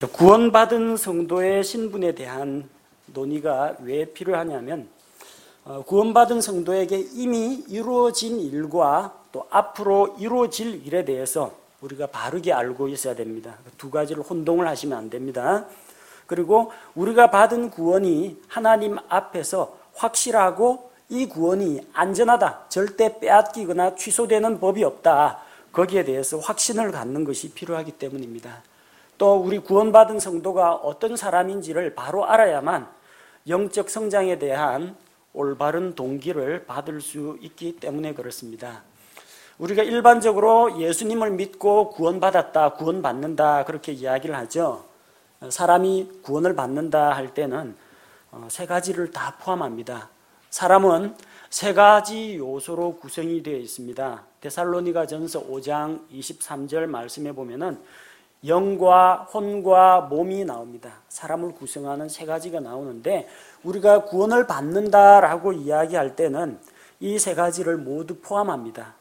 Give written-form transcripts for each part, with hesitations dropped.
구원받은 성도의 신분에 대한 논의가 왜 필요하냐면 구원받은 성도에게 이미 이루어진 일과 또 앞으로 이루어질 일에 대해서 우리가 바르게 알고 있어야 됩니다. 두 가지를 혼동을 하시면 안 됩니다. 그리고 우리가 받은 구원이 하나님 앞에서 확실하고 이 구원이 안전하다, 절대 빼앗기거나 취소되는 법이 없다, 거기에 대해서 확신을 갖는 것이 필요하기 때문입니다. 또 우리 구원받은 성도가 어떤 사람인지를 바로 알아야만 영적 성장에 대한 올바른 동기를 받을 수 있기 때문에 그렇습니다. 우리가 일반적으로 예수님을 믿고 구원받았다, 구원받는다 그렇게 이야기를 하죠. 사람이 구원을 받는다 할 때는 세 가지를 다 포함합니다. 사람은 세 가지 요소로 구성이 되어 있습니다. 데살로니가전서 5장 23절 말씀에 보면은 영과 혼과 몸이 나옵니다. 사람을 구성하는 세 가지가 나오는데 우리가 구원을 받는다라고 이야기할 때는 이 세 가지를 모두 포함합니다.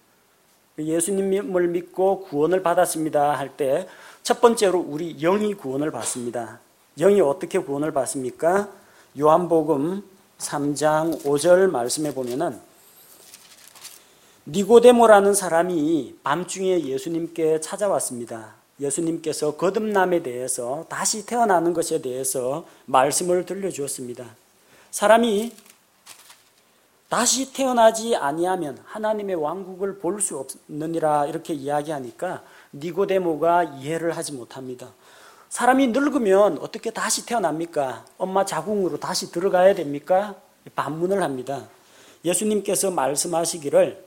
예수님을 믿고 구원을 받았습니다 할 때 첫 번째로 우리 영이 구원을 받습니다. 영이 어떻게 구원을 받습니까? 요한복음 3장 5절 말씀에 보면은 니고데모라는 사람이 밤중에 예수님께 찾아왔습니다. 예수님께서 거듭남에 대해서, 다시 태어나는 것에 대해서 말씀을 들려주었습니다. 사람이 다시 태어나지 아니하면 하나님의 왕국을 볼 수 없느니라 이렇게 이야기하니까 니고데모가 이해를 하지 못합니다. 사람이 늙으면 어떻게 다시 태어납니까? 엄마 자궁으로 다시 들어가야 됩니까? 반문을 합니다. 예수님께서 말씀하시기를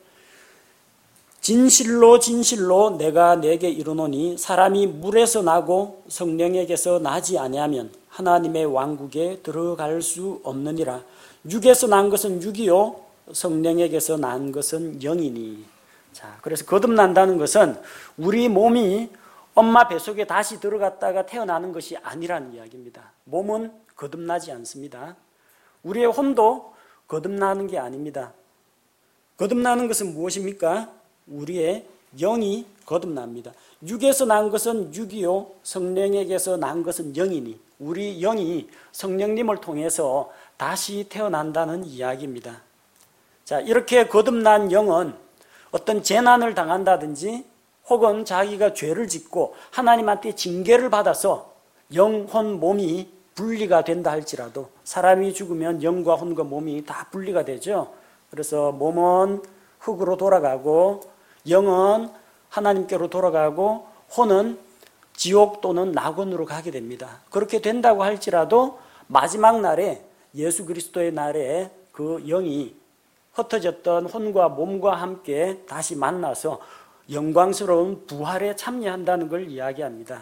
진실로 진실로 내가 내게 이르노니 사람이 물에서 나고 성령에게서 나지 아니하면 하나님의 왕국에 들어갈 수 없느니라. 육에서 난 것은 육이요 성령에게서 난 것은 영이니. 자, 그래서 거듭난다는 것은 우리 몸이 엄마 뱃속에 다시 들어갔다가 태어나는 것이 아니라는 이야기입니다. 몸은 거듭나지 않습니다. 우리의 혼도 거듭나는 게 아닙니다. 거듭나는 것은 무엇입니까? 우리의 영이 거듭납니다. 육에서 난 것은 육이요 성령에게서 난 것은 영이니 우리 영이 성령님을 통해서 다시 태어난다는 이야기입니다. 자, 이렇게 거듭난 영은 어떤 재난을 당한다든지 혹은 자기가 죄를 짓고 하나님한테 징계를 받아서 영혼 몸이 분리가 된다 할지라도 사람이 죽으면 영과 혼과 몸이 다 분리가 되죠. 그래서 몸은 흙으로 돌아가고 영은 하나님께로 돌아가고 혼은 지옥 또는 낙원으로 가게 됩니다. 그렇게 된다고 할지라도 마지막 날에 예수 그리스도의 날에 그 영이 흩어졌던 혼과 몸과 함께 다시 만나서 영광스러운 부활에 참여한다는 걸 이야기합니다.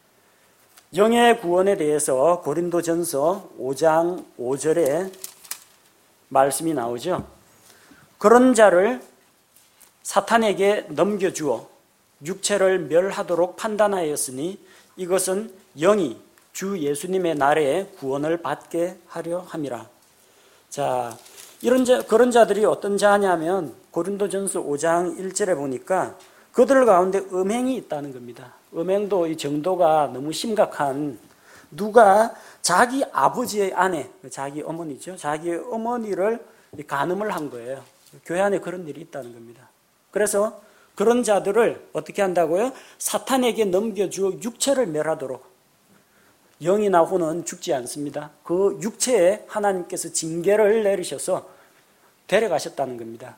영의 구원에 대해서 고린도전서 5장 5절에 말씀이 나오죠. 그런 자를 사탄에게 넘겨주어 육체를 멸하도록 판단하였으니 이것은 영이 주 예수님의 날에 구원을 받게 하려 함이라. 자, 그런 자들이 어떤 자냐면 고린도전서 5장 1절에 보니까 그들 가운데 음행이 있다는 겁니다. 음행도 이 정도가 너무 심각한, 누가 자기 아버지의 아내, 자기 어머니죠. 자기 어머니를 간음을 한 거예요. 교회 안에 그런 일이 있다는 겁니다. 그래서 그런 자들을 어떻게 한다고요? 사탄에게 넘겨주어 육체를 멸하도록. 영이나 혼은 죽지 않습니다. 그 육체에 하나님께서 징계를 내리셔서 데려가셨다는 겁니다.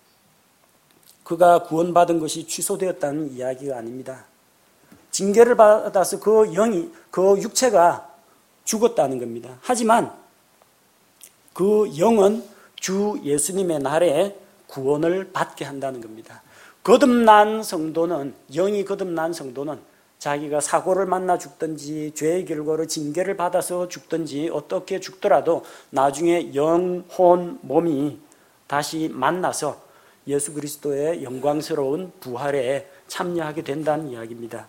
그가 구원받은 것이 취소되었다는 이야기가 아닙니다. 징계를 받아서 그 육체가 죽었다는 겁니다. 하지만 그 영은 주 예수님의 날에 구원을 받게 한다는 겁니다. 거듭난 성도는, 영이 거듭난 성도는 자기가 사고를 만나 죽든지 죄의 결과로 징계를 받아서 죽든지 어떻게 죽더라도 나중에 영혼 몸이 다시 만나서 예수 그리스도의 영광스러운 부활에 참여하게 된다는 이야기입니다.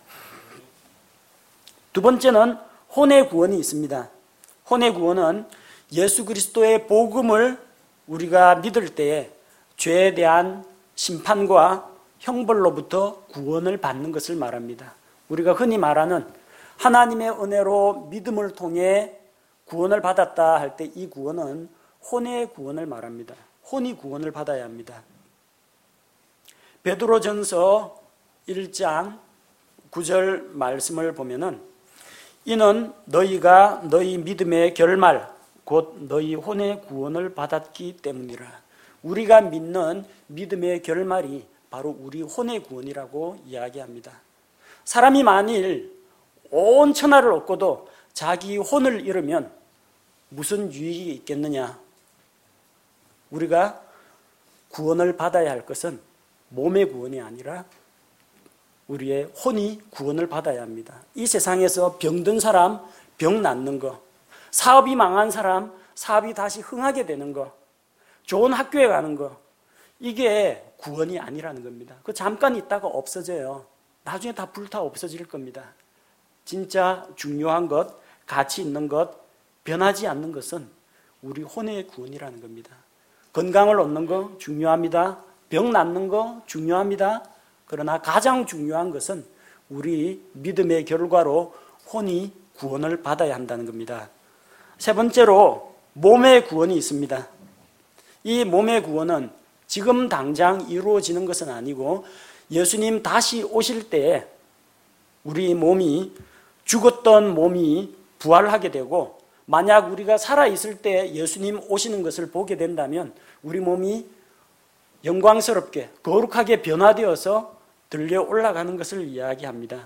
두 번째는 혼의 구원이 있습니다. 혼의 구원은 예수 그리스도의 복음을 우리가 믿을 때에 죄에 대한 심판과 형벌로부터 구원을 받는 것을 말합니다. 우리가 흔히 말하는 하나님의 은혜로 믿음을 통해 구원을 받았다 할 때 이 구원은 혼의 구원을 말합니다. 혼이 구원을 받아야 합니다. 베드로전서 1장 9절 말씀을 보면은 이는 너희가 너희 믿음의 결말 곧 너희 혼의 구원을 받았기 때문이라. 우리가 믿는 믿음의 결말이 바로 우리 혼의 구원이라고 이야기합니다. 사람이 만일 온 천하를 얻고도 자기 혼을 잃으면 무슨 유익이 있겠느냐? 우리가 구원을 받아야 할 것은 몸의 구원이 아니라 우리의 혼이 구원을 받아야 합니다. 이 세상에서 병든 사람 병 낫는 거, 사업이 망한 사람 사업이 다시 흥하게 되는 거, 좋은 학교에 가는 거, 이게 구원이 아니라는 겁니다. 그 잠깐 있다가 없어져요. 나중에 다 불타 없어질 겁니다. 진짜 중요한 것, 가치 있는 것, 변하지 않는 것은 우리 혼의 구원이라는 겁니다. 건강을 얻는 거 중요합니다. 병 낫는 거 중요합니다. 그러나 가장 중요한 것은 우리 믿음의 결과로 혼이 구원을 받아야 한다는 겁니다. 세 번째로 몸의 구원이 있습니다. 이 몸의 구원은 지금 당장 이루어지는 것은 아니고 예수님 다시 오실 때 우리 몸이 죽었던 몸이 부활하게 되고 만약 우리가 살아있을 때 예수님 오시는 것을 보게 된다면 우리 몸이 영광스럽게 거룩하게 변화되어서 들려 올라가는 것을 이야기합니다.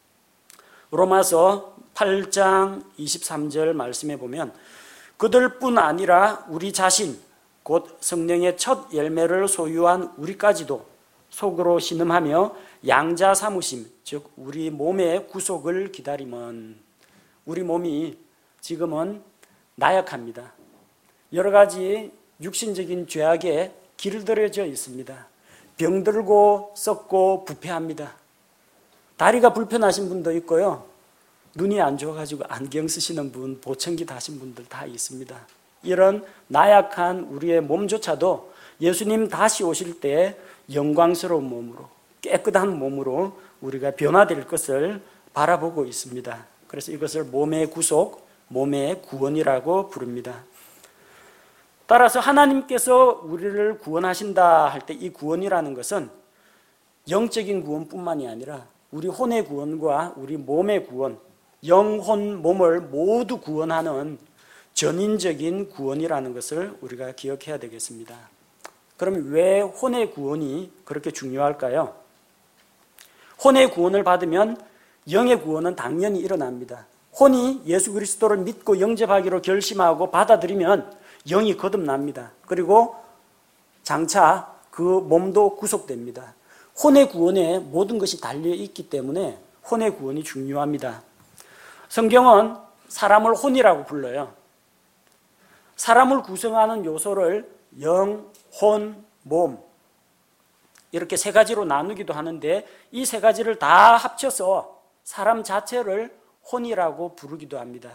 로마서 8장 23절 말씀에 보면 그들뿐 아니라 우리 자신 곧 성령의 첫 열매를 소유한 우리까지도 속으로 신음하며 양자 삼으심 즉 우리 몸의 구속을 기다림은 우리 몸이 지금은 나약합니다. 여러 가지 육신적인 죄악에 길들여져 있습니다. 병들고 썩고 부패합니다. 다리가 불편하신 분도 있고요. 눈이 안 좋아가지고 안경 쓰시는 분, 보청기 다신 분들 다 있습니다. 이런 나약한 우리의 몸조차도 예수님 다시 오실 때 영광스러운 몸으로 깨끗한 몸으로 우리가 변화될 것을 바라보고 있습니다. 그래서 이것을 몸의 구속, 몸의 구원이라고 부릅니다. 따라서 하나님께서 우리를 구원하신다 할 때 이 구원이라는 것은 영적인 구원뿐만이 아니라 우리 혼의 구원과 우리 몸의 구원, 영혼, 몸을 모두 구원하는 전인적인 구원이라는 것을 우리가 기억해야 되겠습니다. 그럼 왜 혼의 구원이 그렇게 중요할까요? 혼의 구원을 받으면 영의 구원은 당연히 일어납니다. 혼이 예수 그리스도를 믿고 영접하기로 결심하고 받아들이면 영이 거듭납니다. 그리고 장차 그 몸도 구속됩니다. 혼의 구원에 모든 것이 달려있기 때문에 혼의 구원이 중요합니다. 성경은 사람을 혼이라고 불러요. 사람을 구성하는 요소를 영, 혼, 몸 이렇게 세 가지로 나누기도 하는데 이 세 가지를 다 합쳐서 사람 자체를 혼이라고 부르기도 합니다.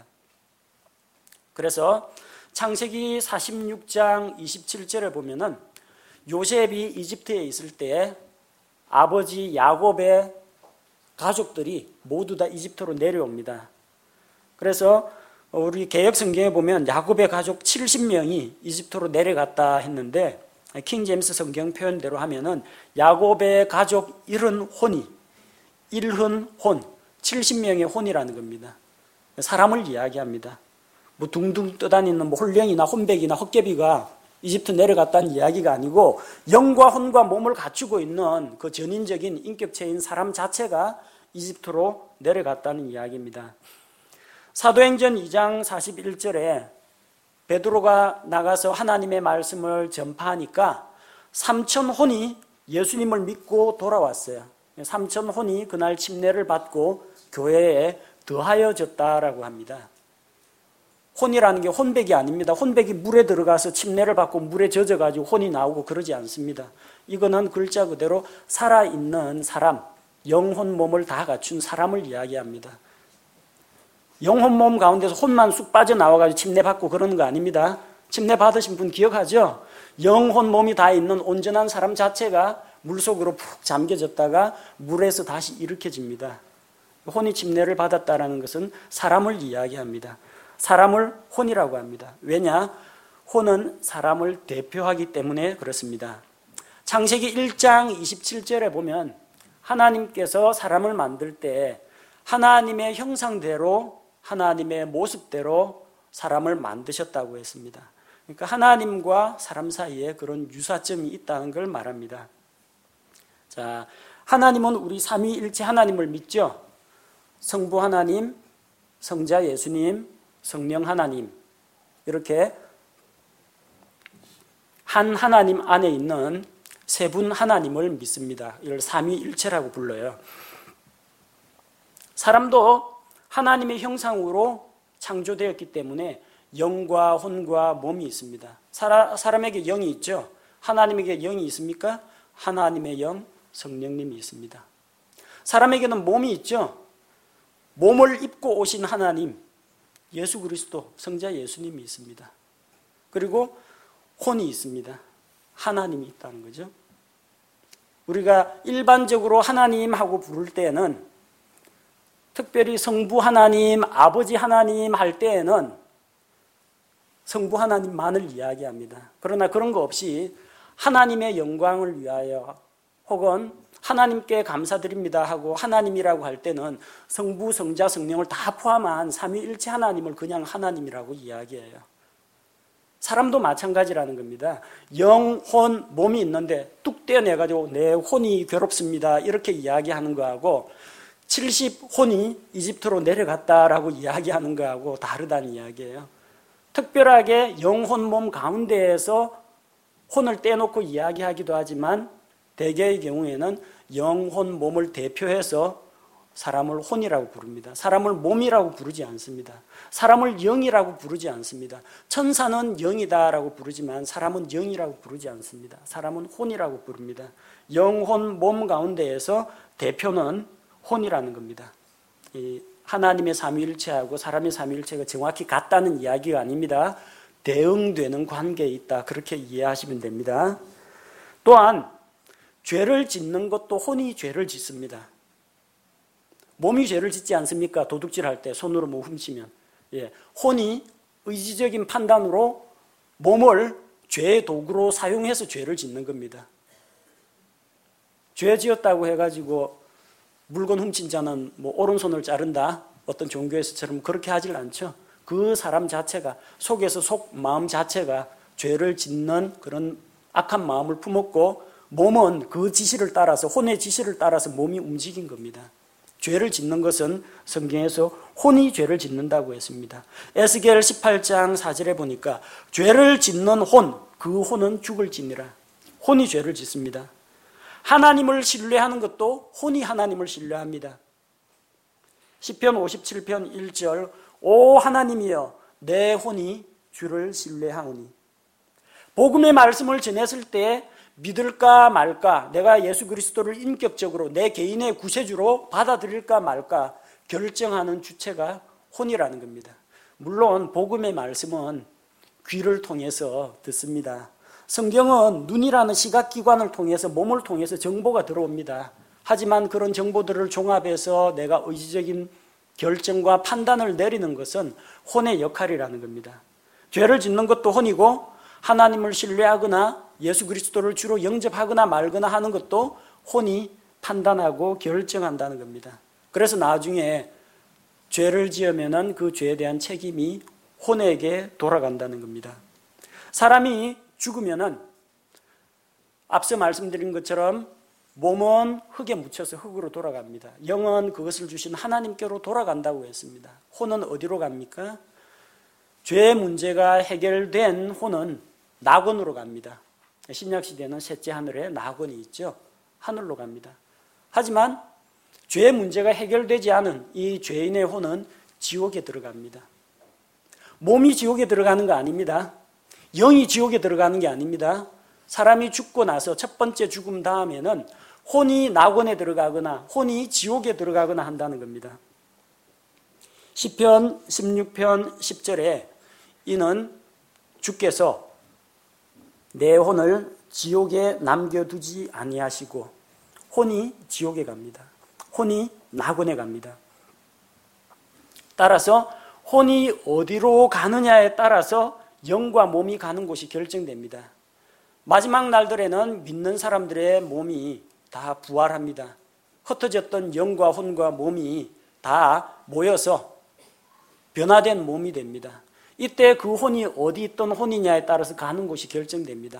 그래서 창세기 46장 27절에 보면은 요셉이 이집트에 있을 때 아버지 야곱의 가족들이 모두 다 이집트로 내려옵니다. 그래서 우리 개역 성경에 보면 야곱의 가족 70명이 이집트로 내려갔다 했는데 킹 제임스 성경 표현대로 하면은 야곱의 가족 70혼이 1흔혼 70명의 혼이라는 겁니다. 사람을 이야기합니다. 뭐 둥둥 떠다니는 뭐 홀령이나 혼백이나 헛개비가 이집트 내려갔다는 이야기가 아니고 영과 혼과 몸을 갖추고 있는 그 전인적인 인격체인 사람 자체가 이집트로 내려갔다는 이야기입니다. 사도행전 2장 41절에 베드로가 나가서 하나님의 말씀을 전파하니까 3,000혼이 예수님을 믿고 돌아왔어요. 3,000혼이 그날 침례를 받고 교회에 더하여졌다라고 합니다. 혼이라는 게 혼백이 아닙니다. 혼백이 물에 들어가서 침례를 받고 물에 젖어가지고 혼이 나오고 그러지 않습니다. 이거는 글자 그대로 살아있는 사람, 영혼 몸을 다 갖춘 사람을 이야기합니다. 영혼 몸 가운데서 혼만 쑥 빠져나와가지고 침례 받고 그러는 거 아닙니다. 침례 받으신 분 기억하죠? 영혼 몸이 다 있는 온전한 사람 자체가 물속으로 푹 잠겨졌다가 물에서 다시 일으켜집니다. 혼이 침례를 받았다는 것은 사람을 이야기합니다. 사람을 혼이라고 합니다. 왜냐? 혼은 사람을 대표하기 때문에 그렇습니다. 창세기 1장 27절에 보면 하나님께서 사람을 만들 때 하나님의 형상대로 하나님의 모습대로 사람을 만드셨다고 했습니다. 그러니까 하나님과 사람 사이에 그런 유사점이 있다는 걸 말합니다. 자, 하나님은 우리 삼위일체 하나님을 믿죠? 성부 하나님, 성자 예수님, 성령 하나님, 이렇게 한 하나님 안에 있는 세 분 하나님을 믿습니다. 이걸 삼위일체라고 불러요. 사람도 하나님의 형상으로 창조되었기 때문에 영과 혼과 몸이 있습니다. 사람에게 영이 있죠? 하나님에게 영이 있습니까? 하나님의 영, 성령님이 있습니다. 사람에게는 몸이 있죠? 몸을 입고 오신 하나님, 예수 그리스도, 성자 예수님이 있습니다. 그리고 혼이 있습니다. 하나님이 있다는 거죠. 우리가 일반적으로 하나님하고 부를 때는 특별히 성부 하나님, 아버지 하나님 할 때에는 성부 하나님만을 이야기합니다. 그러나 그런 거 없이 하나님의 영광을 위하여 혹은 하나님께 감사드립니다 하고 하나님이라고 할 때는 성부, 성자, 성령을 다 포함한 삼위일체 하나님을 그냥 하나님이라고 이야기해요. 사람도 마찬가지라는 겁니다. 영, 혼, 몸이 있는데 뚝 떼어내가지고 내 혼이 괴롭습니다 이렇게 이야기하는 거하고 70혼이 이집트로 내려갔다라고 이야기하는 거하고 다르다는 이야기예요. 특별하게 영, 혼, 몸 가운데에서 혼을 떼놓고 이야기하기도 하지만 대개의 경우에는 영, 혼, 몸을 대표해서 사람을 혼이라고 부릅니다. 사람을 몸이라고 부르지 않습니다. 사람을 영이라고 부르지 않습니다. 천사는 영이다라고 부르지만 사람은 영이라고 부르지 않습니다. 사람은 혼이라고 부릅니다. 영, 혼, 몸 가운데에서 대표는 혼이라는 겁니다. 이 하나님의 삼위일체하고 사람의 삼위일체가 정확히 같다는 이야기가 아닙니다. 대응되는 관계에 있다. 그렇게 이해하시면 됩니다. 또한 죄를 짓는 것도 혼이 죄를 짓습니다. 몸이 죄를 짓지 않습니까? 도둑질할 때 손으로 뭐 훔치면. 예, 혼이 의지적인 판단으로 몸을 죄의 도구로 사용해서 죄를 짓는 겁니다. 죄 지었다고 해가지고 물건 훔친 자는 뭐 오른손을 자른다. 어떤 종교에서처럼 그렇게 하질 않죠. 그 사람 자체가 속에서 마음 자체가 죄를 짓는 그런 악한 마음을 품었고 몸은 그 지시를 따라서 혼의 지시를 따라서 몸이 움직인 겁니다. 죄를 짓는 것은 성경에서 혼이 죄를 짓는다고 했습니다. 에스겔 18장 4절에 보니까 죄를 짓는 혼, 그 혼은 죽을 지니라. 혼이 죄를 짓습니다. 하나님을 신뢰하는 것도 혼이 하나님을 신뢰합니다. 시편 57편 1절 오 하나님이여 내 혼이 주를 신뢰하오니. 복음의 말씀을 전했을 때 믿을까 말까, 내가 예수 그리스도를 인격적으로 내 개인의 구세주로 받아들일까 말까 결정하는 주체가 혼이라는 겁니다. 물론 복음의 말씀은 귀를 통해서 듣습니다. 성경은 눈이라는 시각기관을 통해서 몸을 통해서 정보가 들어옵니다. 하지만 그런 정보들을 종합해서 내가 의지적인 결정과 판단을 내리는 것은 혼의 역할이라는 겁니다. 죄를 짓는 것도 혼이고 하나님을 신뢰하거나 예수 그리스도를 주로 영접하거나 말거나 하는 것도 혼이 판단하고 결정한다는 겁니다. 그래서 나중에 죄를 지으면은 그 죄에 대한 책임이 혼에게 돌아간다는 겁니다. 사람이 죽으면은 앞서 말씀드린 것처럼 몸은 흙에 묻혀서 흙으로 돌아갑니다. 영은 그것을 주신 하나님께로 돌아간다고 했습니다. 혼은 어디로 갑니까? 죄의 문제가 해결된 혼은 낙원으로 갑니다. 신약시대는 셋째 하늘에 낙원이 있죠. 하늘로 갑니다. 하지만 죄의 문제가 해결되지 않은 이 죄인의 혼은 지옥에 들어갑니다. 몸이 지옥에 들어가는 거 아닙니다. 영이 지옥에 들어가는 게 아닙니다. 사람이 죽고 나서 첫 번째 죽음 다음에는 혼이 낙원에 들어가거나 혼이 지옥에 들어가거나 한다는 겁니다. 시편 16편 10절에 이는 주께서 내 혼을 지옥에 남겨두지 아니하시고 혼이 지옥에 갑니다. 혼이 낙원에 갑니다. 따라서 혼이 어디로 가느냐에 따라서 영과 몸이 가는 곳이 결정됩니다. 마지막 날들에는 믿는 사람들의 몸이 다 부활합니다. 흩어졌던 영과 혼과 몸이 다 모여서 변화된 몸이 됩니다. 이때 그 혼이 어디 있던 혼이냐에 따라서 가는 곳이 결정됩니다.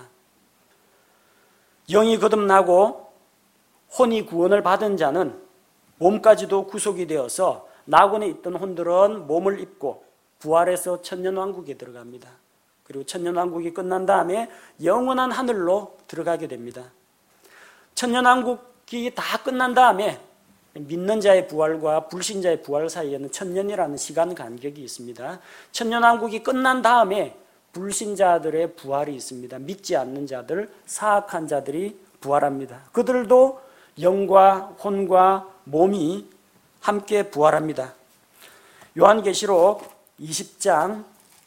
영이 거듭나고 혼이 구원을 받은 자는 몸까지도 구속이 되어서 낙원에 있던 혼들은 몸을 입고 부활해서 천년왕국에 들어갑니다. 그리고 천년왕국이 끝난 다음에 영원한 하늘로 들어가게 됩니다. 천년왕국이 다 끝난 다음에 믿는 자의 부활과 불신자의 부활 사이에는 천년이라는 시간 간격이 있습니다. 천년왕국이 끝난 다음에 불신자들의 부활이 있습니다. 믿지 않는 자들, 사악한 자들이 부활합니다. 그들도 영과 혼과 몸이 함께 부활합니다. 요한계시록 20장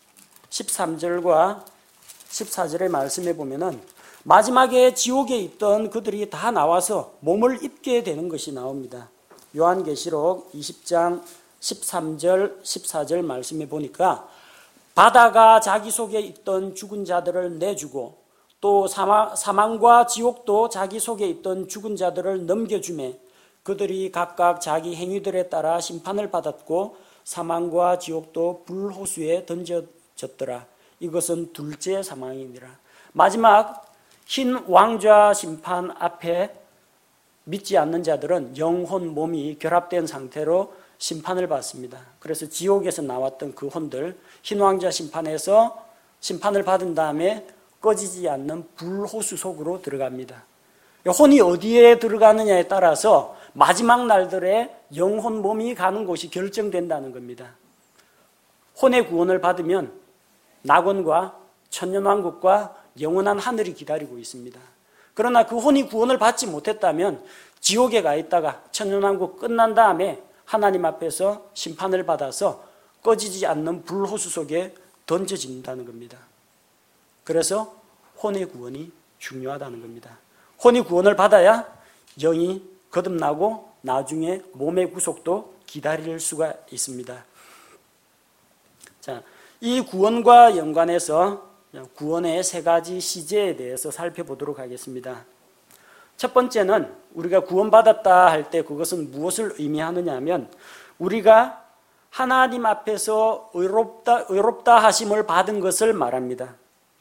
13절과 14절의 말씀에 보면은 마지막에 지옥에 있던 그들이 다 나와서 몸을 입게 되는 것이 나옵니다. 요한계시록 20장 13절 14절 말씀에 보니까 바다가 자기 속에 있던 죽은 자들을 내주고 또 사망과 지옥도 자기 속에 있던 죽은 자들을 넘겨주매 그들이 각각 자기 행위들에 따라 심판을 받았고 사망과 지옥도 불호수에 던져졌더라. 이것은 둘째 사망이니라. 마지막 흰 왕좌 심판 앞에 믿지 않는 자들은 영혼 몸이 결합된 상태로 심판을 받습니다. 그래서 지옥에서 나왔던 그 혼들 흰 왕좌 심판에서 심판을 받은 다음에 꺼지지 않는 불호수 속으로 들어갑니다. 혼이 어디에 들어가느냐에 따라서 마지막 날들에 영혼 몸이 가는 곳이 결정된다는 겁니다. 혼의 구원을 받으면 낙원과 천년왕국과 영원한 하늘이 기다리고 있습니다. 그러나 그 혼이 구원을 받지 못했다면 지옥에 가 있다가 천년왕국 끝난 다음에 하나님 앞에서 심판을 받아서 꺼지지 않는 불호수 속에 던져진다는 겁니다. 그래서 혼의 구원이 중요하다는 겁니다. 혼이 구원을 받아야 영이 거듭나고 나중에 몸의 구속도 기다릴 수가 있습니다. 자, 이 구원과 연관해서 구원의 세 가지 시제에 대해서 살펴보도록 하겠습니다. 첫 번째는 우리가 구원받았다 할 때 그것은 무엇을 의미하느냐 하면 우리가 하나님 앞에서 의롭다 하심을 받은 것을 말합니다.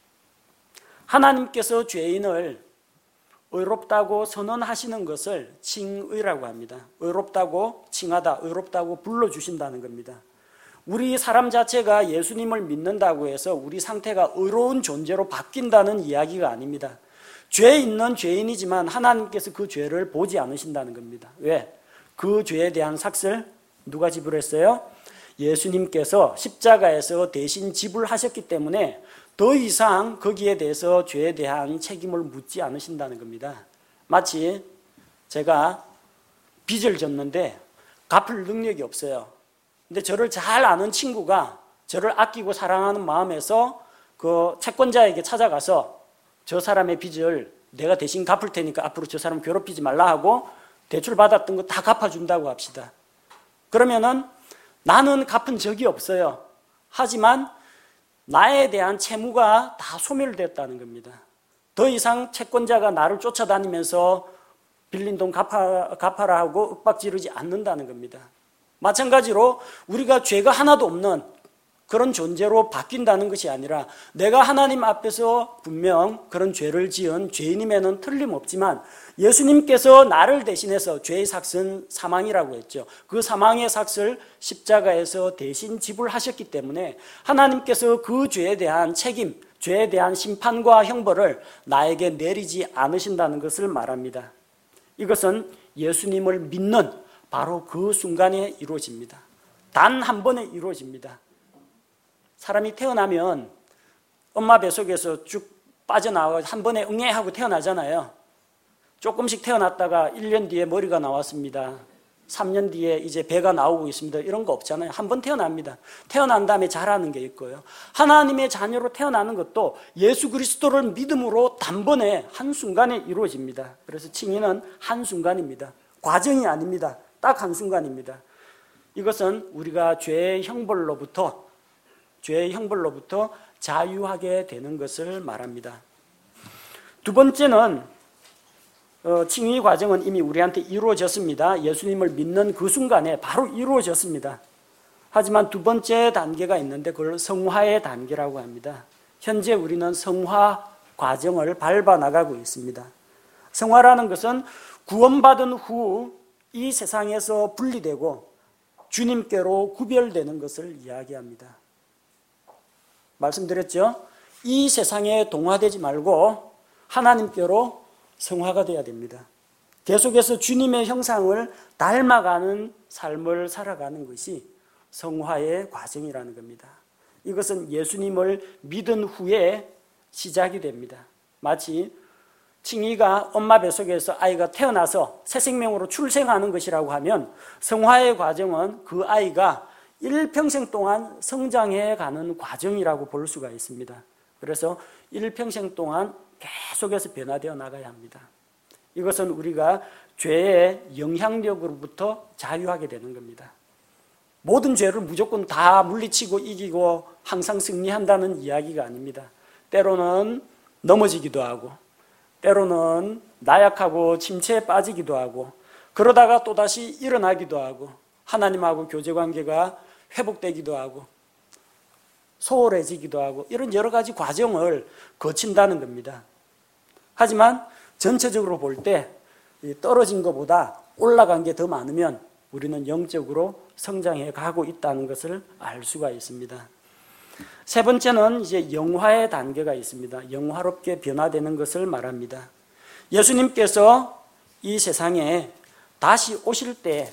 하나님께서 죄인을 의롭다고 선언하시는 것을 칭의라고 합니다. 의롭다고 칭하다, 의롭다고 불러주신다는 겁니다. 우리 사람 자체가 예수님을 믿는다고 해서 우리 상태가 의로운 존재로 바뀐다는 이야기가 아닙니다. 죄 있는 죄인이지만 하나님께서 그 죄를 보지 않으신다는 겁니다. 왜? 그 죄에 대한 삭을 누가 지불했어요? 예수님께서 십자가에서 대신 지불하셨기 때문에 더 이상 거기에 대해서 죄에 대한 책임을 묻지 않으신다는 겁니다. 마치 제가 빚을 졌는데 갚을 능력이 없어요. 근데 저를 잘 아는 친구가 저를 아끼고 사랑하는 마음에서 그 채권자에게 찾아가서 저 사람의 빚을 내가 대신 갚을 테니까 앞으로 저 사람 괴롭히지 말라 하고 대출 받았던 거 다 갚아준다고 합시다. 그러면은 나는 갚은 적이 없어요. 하지만 나에 대한 채무가 다 소멸됐다는 겁니다. 더 이상 채권자가 나를 쫓아다니면서 빌린 돈 갚아라 하고 윽박지르지 않는다는 겁니다. 마찬가지로 우리가 죄가 하나도 없는 그런 존재로 바뀐다는 것이 아니라 내가 하나님 앞에서 분명 그런 죄를 지은 죄인임에는 틀림없지만 예수님께서 나를 대신해서 죄의 삭은 사망이라고 했죠. 그 사망의 삭을 십자가에서 대신 지불하셨기 때문에 하나님께서 그 죄에 대한 책임, 죄에 대한 심판과 형벌을 나에게 내리지 않으신다는 것을 말합니다. 이것은 예수님을 믿는 바로 그 순간에 이루어집니다. 단 한 번에 이루어집니다. 사람이 태어나면 엄마 뱃속에서 쭉 빠져나와 한 번에 응애하고 태어나잖아요. 조금씩 태어났다가 1년 뒤에 머리가 나왔습니다. 3년 뒤에 이제 배가 나오고 있습니다. 이런 거 없잖아요. 한 번 태어납니다. 태어난 다음에 자라는 게 있고요. 하나님의 자녀로 태어나는 것도 예수 그리스도를 믿음으로 단번에 한순간에 이루어집니다. 그래서 칭의는 한순간입니다. 과정이 아닙니다. 딱 한순간입니다. 이것은 우리가 죄의 형벌로부터 자유하게 되는 것을 말합니다. 두 번째는 칭의 과정은 이미 우리한테 이루어졌습니다. 예수님을 믿는 그 순간에 바로 이루어졌습니다. 하지만 두 번째 단계가 있는데 그걸 성화의 단계라고 합니다. 현재 우리는 성화 과정을 밟아 나가고 있습니다. 성화라는 것은 구원받은 후 이 세상에서 분리되고 주님께로 구별되는 것을 이야기합니다. 말씀드렸죠? 이 세상에 동화되지 말고 하나님께로 성화가 되어야 됩니다. 계속해서 주님의 형상을 닮아가는 삶을 살아가는 것이 성화의 과정이라는 겁니다. 이것은 예수님을 믿은 후에 시작이 됩니다. 마치 칭의가 엄마 뱃속에서 아이가 태어나서 새 생명으로 출생하는 것이라고 하면 성화의 과정은 그 아이가 일평생 동안 성장해 가는 과정이라고 볼 수가 있습니다. 그래서 일평생 동안 계속해서 변화되어 나가야 합니다. 이것은 우리가 죄의 영향력으로부터 자유하게 되는 겁니다. 모든 죄를 무조건 다 물리치고 이기고 항상 승리한다는 이야기가 아닙니다. 때로는 넘어지기도 하고 때로는 나약하고 침체에 빠지기도 하고 그러다가 또다시 일어나기도 하고 하나님하고 교제관계가 회복되기도 하고 소홀해지기도 하고 이런 여러 가지 과정을 거친다는 겁니다. 하지만 전체적으로 볼 때 떨어진 것보다 올라간 게 더 많으면 우리는 영적으로 성장해 가고 있다는 것을 알 수가 있습니다. 세 번째는 이제 영화의 단계가 있습니다. 영화롭게 변화되는 것을 말합니다. 예수님께서 이 세상에 다시 오실 때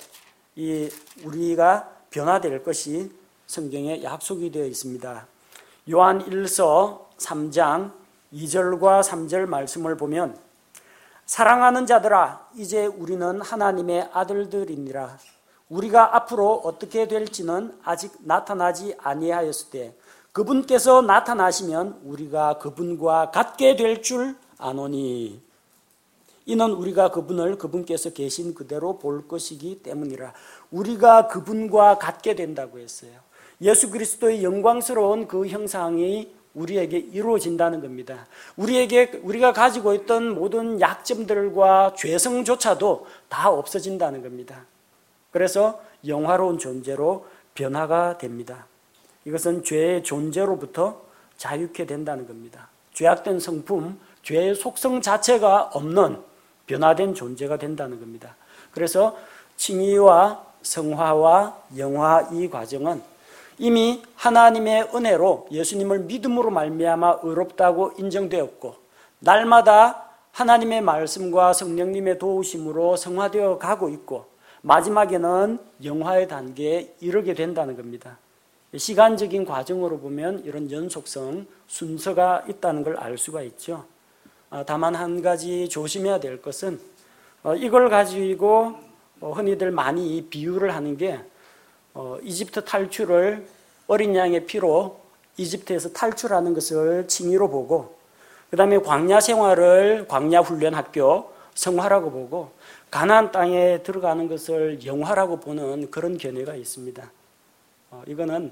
우리가 변화될 것이 성경에 약속이 되어 있습니다. 요한 1서 3장 2절과 3절 말씀을 보면 사랑하는 자들아 이제 우리는 하나님의 아들들이니라. 우리가 앞으로 어떻게 될지는 아직 나타나지 아니하였을 때 그분께서 나타나시면 우리가 그분과 같게 될 줄 아노니 이는 우리가 그분을 그분께서 계신 그대로 볼 것이기 때문이라. 우리가 그분과 같게 된다고 했어요. 예수 그리스도의 영광스러운 그 형상이 우리에게 이루어진다는 겁니다. 우리가 가지고 있던 모든 약점들과 죄성조차도 다 없어진다는 겁니다. 그래서 영화로운 존재로 변화가 됩니다. 이것은 죄의 존재로부터 자유케 된다는 겁니다. 죄악된 성품, 죄의 속성 자체가 없는 변화된 존재가 된다는 겁니다. 그래서 칭의와 성화와 영화 이 과정은 이미 하나님의 은혜로 예수님을 믿음으로 말미암아 의롭다고 인정되었고 날마다 하나님의 말씀과 성령님의 도우심으로 성화되어 가고 있고 마지막에는 영화의 단계에 이르게 된다는 겁니다. 시간적인 과정으로 보면 이런 연속성, 순서가 있다는 걸 알 수가 있죠. 다만 한 가지 조심해야 될 것은 이걸 가지고 흔히들 많이 비유를 하는 게 이집트 탈출을 어린 양의 피로 이집트에서 탈출하는 것을 칭의로 보고 그 다음에 광야 생활을 광야 훈련 학교 성화라고 보고 가나안 땅에 들어가는 것을 영화라고 보는 그런 견해가 있습니다. 이거는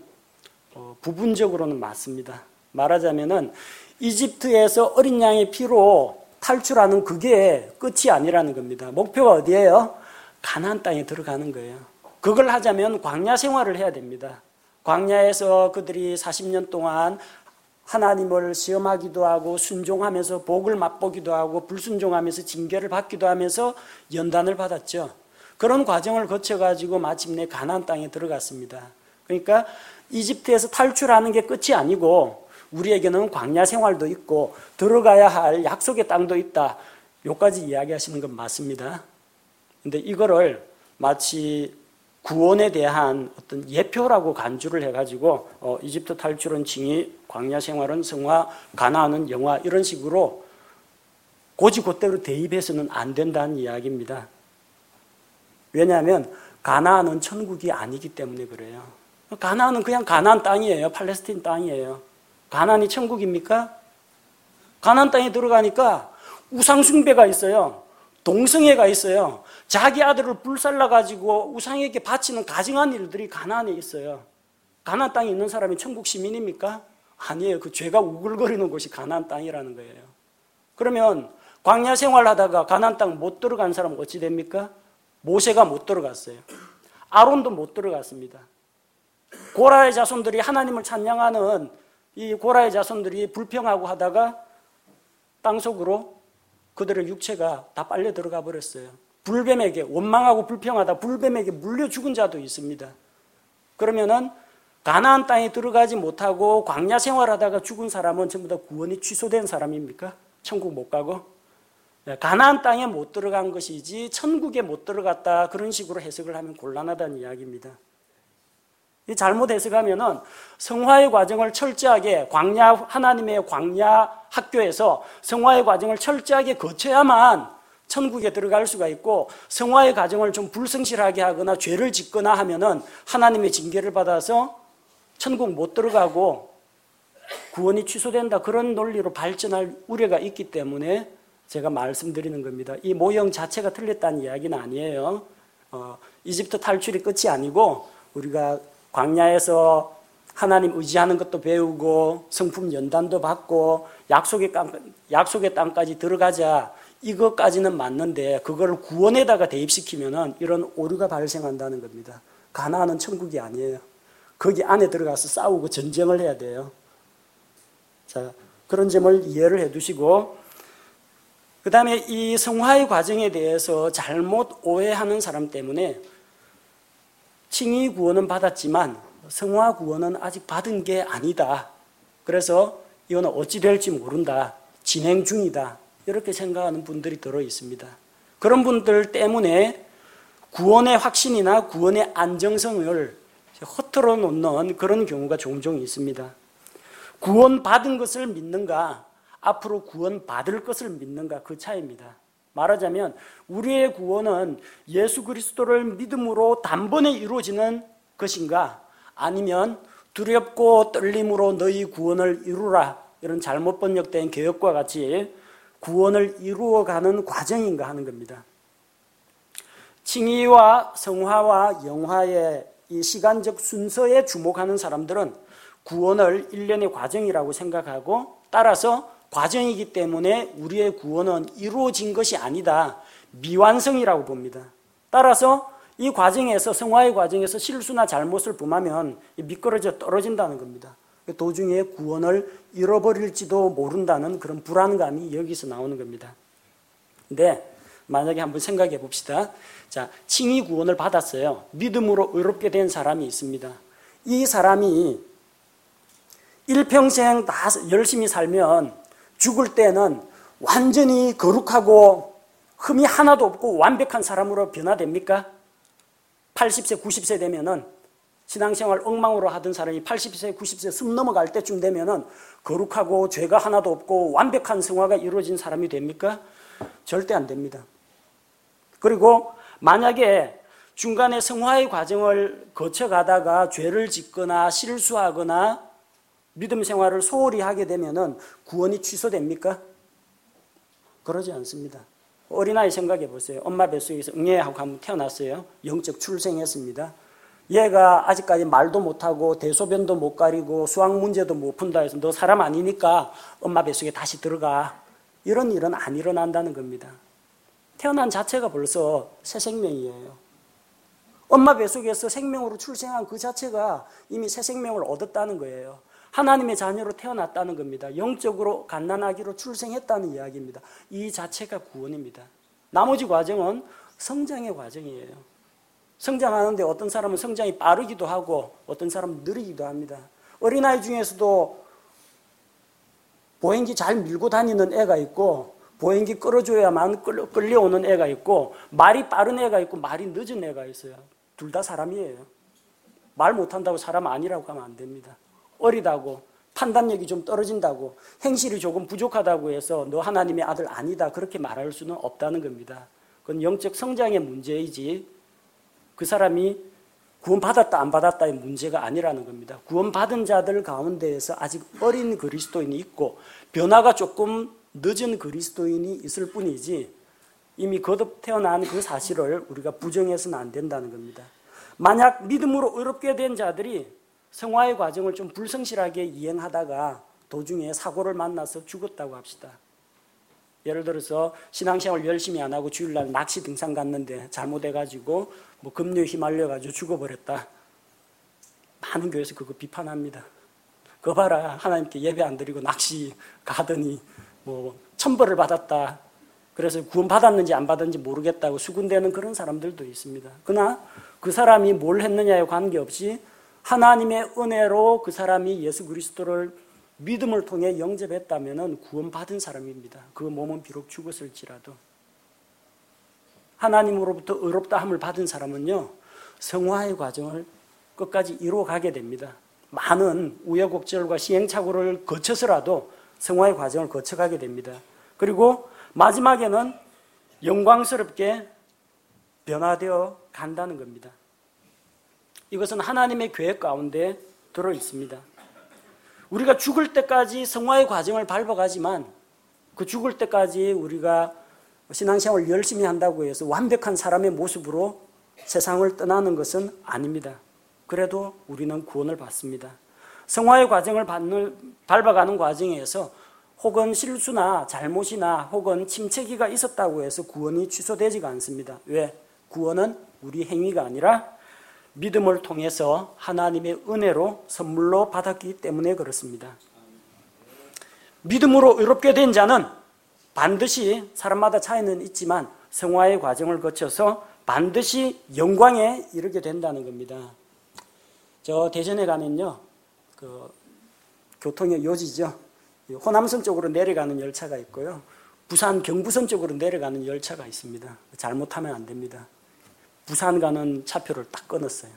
부분적으로는 맞습니다. 말하자면은 이집트에서 어린 양의 피로 탈출하는 그게 끝이 아니라는 겁니다. 목표가 어디예요? 가나안 땅에 들어가는 거예요. 그걸 하자면 광야 생활을 해야 됩니다. 광야에서 그들이 40년 동안 하나님을 시험하기도 하고 순종하면서 복을 맛보기도 하고 불순종하면서 징계를 받기도 하면서 연단을 받았죠. 그런 과정을 거쳐가지고 마침내 가나안 땅에 들어갔습니다. 그러니까 이집트에서 탈출하는 게 끝이 아니고 우리에게는 광야 생활도 있고 들어가야 할 약속의 땅도 있다. 여기까지 이야기하시는 건 맞습니다. 근데 이거를 마치 구원에 대한 어떤 예표라고 간주를 해가지고 이집트 탈출은 칭의, 광야 생활은 성화, 가나안은 영화 이런 식으로 고지고대로 대입해서는 안 된다는 이야기입니다. 왜냐하면 가나안은 천국이 아니기 때문에 그래요. 가나안은 그냥 가나안 땅이에요. 팔레스틴 땅이에요. 가나안이 천국입니까? 가나안 땅에 들어가니까 우상 숭배가 있어요. 동성애가 있어요. 자기 아들을 불살라가지고 우상에게 바치는 가증한 일들이 가나안에 있어요. 가나안 땅에 있는 사람이 천국 시민입니까? 아니에요. 그 죄가 우글거리는 곳이 가나안 땅이라는 거예요. 그러면 광야 생활하다가 가나안 땅 못 들어간 사람은 어찌 됩니까? 모세가 못 들어갔어요. 아론도 못 들어갔습니다. 고라의 자손들이 하나님을 찬양하는 이 고라의 자손들이 불평하고 하다가 땅속으로 그들의 육체가 다 빨려 들어가 버렸어요. 불뱀에게, 원망하고 불평하다 불뱀에게 물려 죽은 자도 있습니다. 그러면은 가나안 땅에 들어가지 못하고 광야 생활하다가 죽은 사람은 전부 다 구원이 취소된 사람입니까? 천국 못 가고? 가나안 땅에 못 들어간 것이지 천국에 못 들어갔다, 그런 식으로 해석을 하면 곤란하다는 이야기입니다. 잘못 해석하면은 성화의 과정을 철저하게 하나님의 광야 학교에서 성화의 과정을 철저하게 거쳐야만 천국에 들어갈 수가 있고, 성화의 과정을 좀 불성실하게 하거나 죄를 짓거나 하면은 하나님의 징계를 받아서 천국 못 들어가고 구원이 취소된다, 그런 논리로 발전할 우려가 있기 때문에 제가 말씀드리는 겁니다. 이 모형 자체가 틀렸다는 이야기는 아니에요. 이집트 탈출이 끝이 아니고 우리가 광야에서 하나님 의지하는 것도 배우고 성품 연단도 받고 약속의 땅까지 들어가자, 이것까지는 맞는데 그걸 구원에다가 대입시키면은 이런 오류가 발생한다는 겁니다. 가나안은 천국이 아니에요. 거기 안에 들어가서 싸우고 전쟁을 해야 돼요. 자, 그런 점을 이해를 해 두시고, 그 다음에 이 성화의 과정에 대해서 잘못 오해하는 사람 때문에 칭의 구원은 받았지만 성화 구원은 아직 받은 게 아니다. 그래서 이거는 어찌 될지 모른다. 진행 중이다. 이렇게 생각하는 분들이 들어 있습니다. 그런 분들 때문에 구원의 확신이나 구원의 안정성을 허틀어 놓는 그런 경우가 종종 있습니다. 구원 받은 것을 믿는가, 앞으로 구원 받을 것을 믿는가, 그 차이입니다. 말하자면 우리의 구원은 예수 그리스도를 믿음으로 단번에 이루어지는 것인가, 아니면 두렵고 떨림으로 너희 구원을 이루라, 이런 잘못 번역된 개혁과 같이 구원을 이루어가는 과정인가 하는 겁니다. 칭의와 성화와 영화의 이 시간적 순서에 주목하는 사람들은 구원을 일련의 과정이라고 생각하고, 따라서 과정이기 때문에 우리의 구원은 이루어진 것이 아니다, 미완성이라고 봅니다. 따라서 이 과정에서, 성화의 과정에서 실수나 잘못을 범하면 미끄러져 떨어진다는 겁니다. 도중에 구원을 잃어버릴지도 모른다는 그런 불안감이 여기서 나오는 겁니다. 근데 만약에 한번 생각해 봅시다. 자, 칭의 구원을 받았어요. 믿음으로 의롭게 된 사람이 있습니다. 이 사람이 일평생 다 열심히 살면 죽을 때는 완전히 거룩하고 흠이 하나도 없고 완벽한 사람으로 변화됩니까? 80세, 90세 되면은, 신앙생활 엉망으로 하던 사람이 80세, 90세 숨 넘어갈 때쯤 되면은 거룩하고 죄가 하나도 없고 완벽한 성화가 이루어진 사람이 됩니까? 절대 안 됩니다. 그리고 만약에 중간에 성화의 과정을 거쳐가다가 죄를 짓거나 실수하거나 믿음 생활을 소홀히 하게 되면은 구원이 취소됩니까? 그러지 않습니다. 어린아이 생각해 보세요. 엄마 뱃속에서 응애하고 한번 태어났어요. 영적 출생했습니다. 얘가 아직까지 말도 못하고 대소변도 못 가리고 수학 문제도 못 푼다 해서 너 사람 아니니까 엄마 뱃속에 다시 들어가, 이런 일은 안 일어난다는 겁니다. 태어난 자체가 벌써 새 생명이에요. 엄마 뱃속에서 생명으로 출생한 그 자체가 이미 새 생명을 얻었다는 거예요. 하나님의 자녀로 태어났다는 겁니다. 영적으로 갓난아기로 출생했다는 이야기입니다. 이 자체가 구원입니다. 나머지 과정은 성장의 과정이에요. 성장하는데 어떤 사람은 성장이 빠르기도 하고 어떤 사람은 느리기도 합니다. 어린아이 중에서도 보행기 잘 밀고 다니는 애가 있고, 보행기 끌어줘야만 끌려오는 애가 있고, 말이 빠른 애가 있고 말이 늦은 애가 있어요. 둘 다 사람이에요. 말 못한다고 사람 아니라고 하면 안 됩니다. 어리다고, 판단력이 좀 떨어진다고, 행실이 조금 부족하다고 해서 너 하나님의 아들 아니다, 그렇게 말할 수는 없다는 겁니다. 그건 영적 성장의 문제이지 그 사람이 구원받았다 안 받았다의 문제가 아니라는 겁니다. 구원받은 자들 가운데에서 아직 어린 그리스도인이 있고 변화가 조금 늦은 그리스도인이 있을 뿐이지, 이미 거듭 태어난 그 사실을 우리가 부정해서는 안 된다는 겁니다. 만약 믿음으로 의롭게 된 자들이 성화의 과정을 좀 불성실하게 이행하다가 도중에 사고를 만나서 죽었다고 합시다. 예를 들어서 신앙생활 열심히 안 하고 주일날 낚시 등산 갔는데 잘못해가지고 뭐 급류에 휘말려가지고 죽어버렸다. 많은 교회에서 그거 비판합니다. 그거 봐라, 하나님께 예배 안 드리고 낚시 가더니 뭐 천벌을 받았다. 그래서 구원 받았는지 안 받았는지 모르겠다고 수군대는 그런 사람들도 있습니다. 그러나 그 사람이 뭘 했느냐에 관계없이 하나님의 은혜로 그 사람이 예수 그리스도를 믿음을 통해 영접했다면 구원받은 사람입니다. 그 몸은 비록 죽었을지라도. 하나님으로부터 의롭다함을 받은 사람은요, 성화의 과정을 끝까지 이루어가게 됩니다. 많은 우여곡절과 시행착오를 거쳐서라도 성화의 과정을 거쳐가게 됩니다. 그리고 마지막에는 영광스럽게 변화되어 간다는 겁니다. 이것은 하나님의 계획 가운데 들어 있습니다. 우리가 죽을 때까지 성화의 과정을 밟아가지만 그 죽을 때까지 우리가 신앙생활을 열심히 한다고 해서 완벽한 사람의 모습으로 세상을 떠나는 것은 아닙니다. 그래도 우리는 구원을 받습니다. 성화의 과정을 밟아가는 과정에서 혹은 실수나 잘못이나 혹은 침체기가 있었다고 해서 구원이 취소되지가 않습니다. 왜? 구원은 우리 행위가 아니라 믿음을 통해서 하나님의 은혜로 선물로 받았기 때문에 그렇습니다. 믿음으로 의롭게 된 자는 반드시 사람마다 차이는 있지만 성화의 과정을 거쳐서 반드시 영광에 이르게 된다는 겁니다. 저 대전에 가면요, 그 교통의 요지죠. 호남선 쪽으로 내려가는 열차가 있고요. 부산 경부선 쪽으로 내려가는 열차가 있습니다. 잘못하면 안 됩니다. 부산 가는 차표를 딱 끊었어요.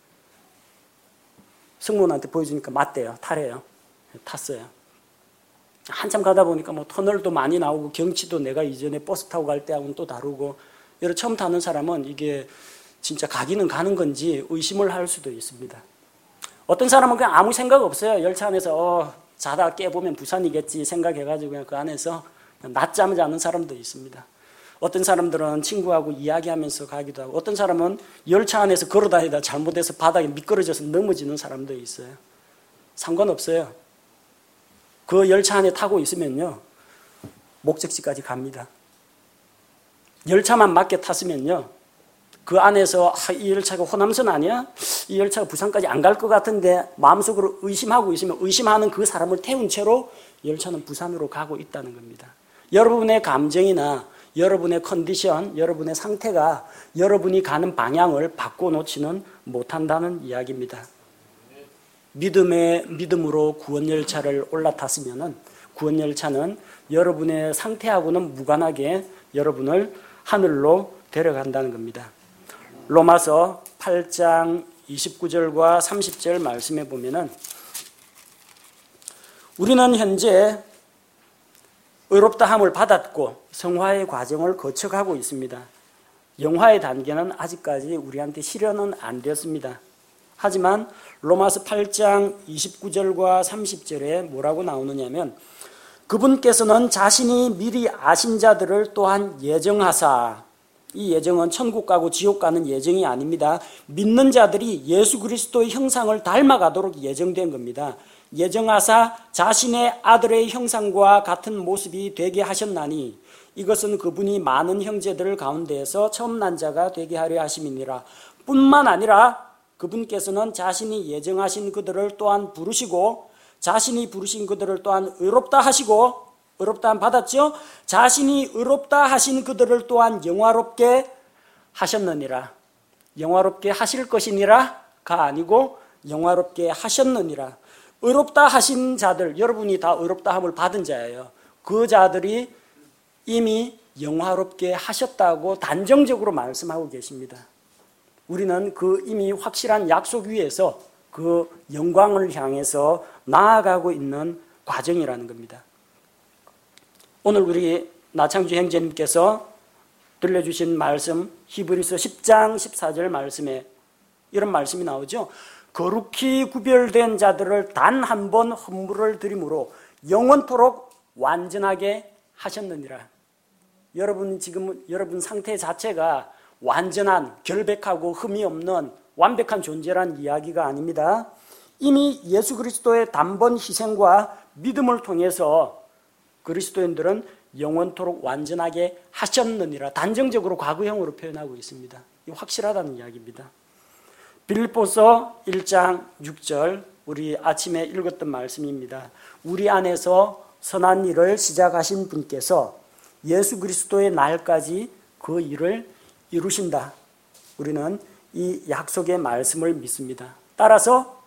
승무원한테 보여주니까 맞대요. 타래요. 탔어요. 한참 가다 보니까 뭐 터널도 많이 나오고 경치도 내가 이전에 버스 타고 갈 때하고는 또 다르고, 여러 처음 타는 사람은 이게 진짜 가기는 가는 건지 의심을 할 수도 있습니다. 어떤 사람은 그냥 아무 생각 없어요. 열차 안에서 자다 깨보면 부산이겠지 생각해가지고 그냥 그 안에서 낮잠 자는 사람도 있습니다. 어떤 사람들은 친구하고 이야기하면서 가기도 하고, 어떤 사람은 열차 안에서 걸어다니다 잘못해서 바닥에 미끄러져서 넘어지는 사람도 있어요. 상관없어요. 그 열차 안에 타고 있으면요, 목적지까지 갑니다. 열차만 맞게 탔으면요, 그 안에서 이 열차가 호남선 아니야? 이 열차가 부산까지 안 갈 것 같은데 마음속으로 의심하고 있으면 의심하는 그 사람을 태운 채로 열차는 부산으로 가고 있다는 겁니다. 여러분의 감정이나 여러분의 컨디션, 여러분의 상태가 여러분이 가는 방향을 바꿔놓지는 못한다는 이야기입니다. 믿음으로 구원열차를 올라탔으면 구원열차는 여러분의 상태하고는 무관하게 여러분을 하늘로 데려간다는 겁니다. 로마서 8장 29절과 30절 말씀해 보면은 우리는 현재 의롭다함을 받았고 성화의 과정을 거쳐가고 있습니다. 영화의 단계는 아직까지 우리한테 실현은 안 되었습니다. 하지만 로마서 8장 29절과 30절에 뭐라고 나오느냐면, 그분께서는 자신이 미리 아신 자들을 또한 예정하사, 이 예정은 천국 가고 지옥 가는 예정이 아닙니다. 믿는 자들이 예수 그리스도의 형상을 닮아가도록 예정된 겁니다. 예정하사 자신의 아들의 형상과 같은 모습이 되게 하셨나니 이것은 그분이 많은 형제들 가운데에서 처음 난 자가 되게 하려 하심이니라. 뿐만 아니라 그분께서는 자신이 예정하신 그들을 또한 부르시고 자신이 부르신 그들을 또한 의롭다 하시고, 의롭다함 받았죠? 자신이 의롭다 하신 그들을 또한 영화롭게 하셨느니라. 영화롭게 하실 것이니라가 아니고 영화롭게 하셨느니라. 의롭다 하신 자들, 여러분이 다 의롭다함을 받은 자예요. 그 자들이 이미 영화롭게 하셨다고 단정적으로 말씀하고 계십니다. 우리는 그 이미 확실한 약속 위에서 그 영광을 향해서 나아가고 있는 과정이라는 겁니다. 오늘 우리 나창주 형제님께서 들려주신 말씀, 히브리서 10장 14절 말씀에 이런 말씀이 나오죠. 거룩히 구별된 자들을 단 한 번 헌물을 드림으로 영원토록 완전하게 하셨느니라. 지금 여러분 상태 자체가 완전한, 결백하고 흠이 없는 완벽한 존재란 이야기가 아닙니다. 이미 예수 그리스도의 단번 희생과 믿음을 통해서 그리스도인들은 영원토록 완전하게 하셨느니라 단정적으로 과거형으로 표현하고 있습니다. 이 확실하다는 이야기입니다. 빌립보서 1장 6절 우리 아침에 읽었던 말씀입니다. 우리 안에서 선한 일을 시작하신 분께서 예수 그리스도의 날까지 그 일을 이루신다. 우리는 이 약속의 말씀을 믿습니다. 따라서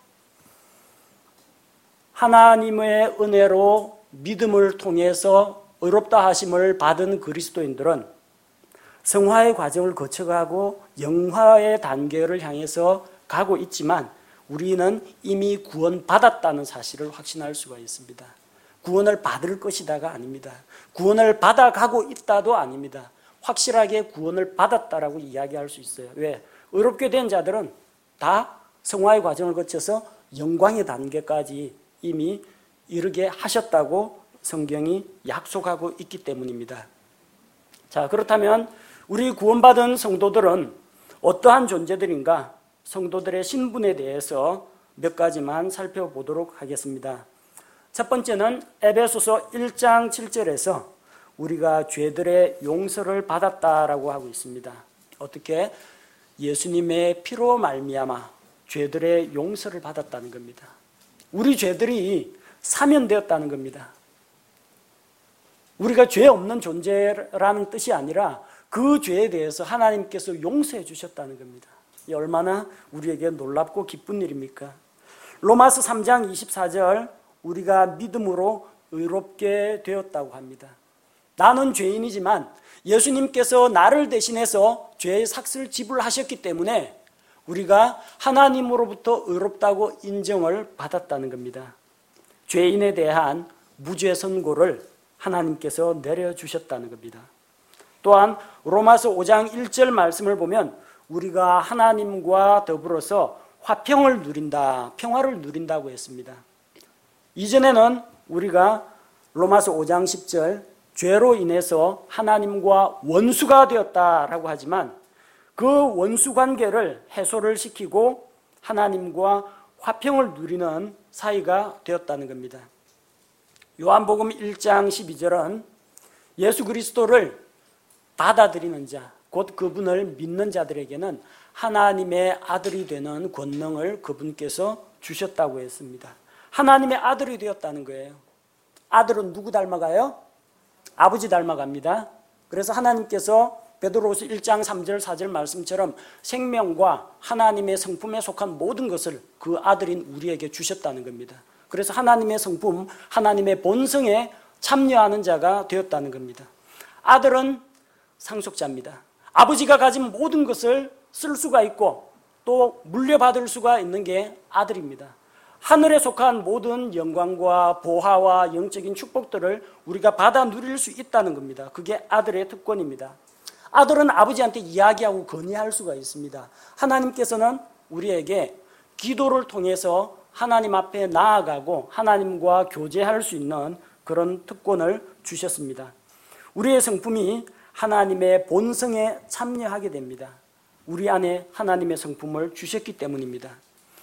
하나님의 은혜로 믿음을 통해서 의롭다 하심을 받은 그리스도인들은 성화의 과정을 거쳐가고 영화의 단계를 향해서 가고 있지만 우리는 이미 구원받았다는 사실을 확신할 수가 있습니다. 구원을 받을 것이다가 아닙니다. 구원을 받아가고 있다도 아닙니다. 확실하게 구원을 받았다라고 이야기할 수 있어요. 왜? 의롭게 된 자들은 다 성화의 과정을 거쳐서 영광의 단계까지 이미 이르게 하셨다고 성경이 약속하고 있기 때문입니다. 자, 그렇다면 우리 구원받은 성도들은 어떠한 존재들인가? 성도들의 신분에 대해서 몇 가지만 살펴보도록 하겠습니다. 첫 번째는 에베소서 1장 7절에서 우리가 죄들의 용서를 받았다라고 하고 있습니다. 어떻게? 예수님의 피로 말미암아 죄들의 용서를 받았다는 겁니다. 우리 죄들이 사면되었다는 겁니다. 우리가 죄 없는 존재라는 뜻이 아니라 그 죄에 대해서 하나님께서 용서해 주셨다는 겁니다. 이 얼마나 우리에게 놀랍고 기쁜 일입니까? 로마서 3장 24절 우리가 믿음으로 의롭게 되었다고 합니다. 나는 죄인이지만 예수님께서 나를 대신해서 죄의 삭슬 지불하셨기 때문에 우리가 하나님으로부터 의롭다고 인정을 받았다는 겁니다. 죄인에 대한 무죄 선고를 하나님께서 내려주셨다는 겁니다. 또한 로마서 5장 1절 말씀을 보면 우리가 하나님과 더불어서 화평을 누린다, 평화를 누린다고 했습니다. 이전에는 우리가 로마서 5장 10절 죄로 인해서 하나님과 원수가 되었다라고 하지만 그 원수 관계를 해소를 시키고 하나님과 화평을 누리는 사이가 되었다는 겁니다. 요한복음 1장 12절은 예수 그리스도를 받아들이는 자, 곧 그분을 믿는 자들에게는 하나님의 아들이 되는 권능을 그분께서 주셨다고 했습니다. 하나님의 아들이 되었다는 거예요. 아들은 누구 닮아가요? 아버지 닮아갑니다. 그래서 하나님께서 베드로후서 1장 3절 4절 말씀처럼 생명과 하나님의 성품에 속한 모든 것을 그 아들인 우리에게 주셨다는 겁니다. 그래서 하나님의 성품, 하나님의 본성에 참여하는 자가 되었다는 겁니다. 아들은 상속자입니다. 아버지가 가진 모든 것을 쓸 수가 있고 또 물려받을 수가 있는 게 아들입니다. 하늘에 속한 모든 영광과 보화와 영적인 축복들을 우리가 받아 누릴 수 있다는 겁니다. 그게 아들의 특권입니다. 아들은 아버지한테 이야기하고 건의할 수가 있습니다. 하나님께서는 우리에게 기도를 통해서 하나님 앞에 나아가고 하나님과 교제할 수 있는 그런 특권을 주셨습니다. 우리의 성품이 하나님의 본성에 참여하게 됩니다. 우리 안에 하나님의 성품을 주셨기 때문입니다.